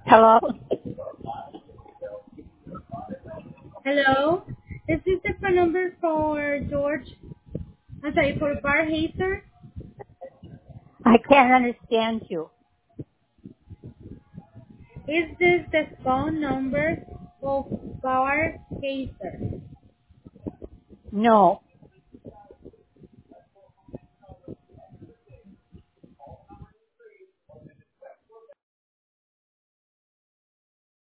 Hello? Hello, is this the phone number for George? I'm sorry, for Bar Hazer? I can't understand you. Is this the phone number of Bar Hazer? No.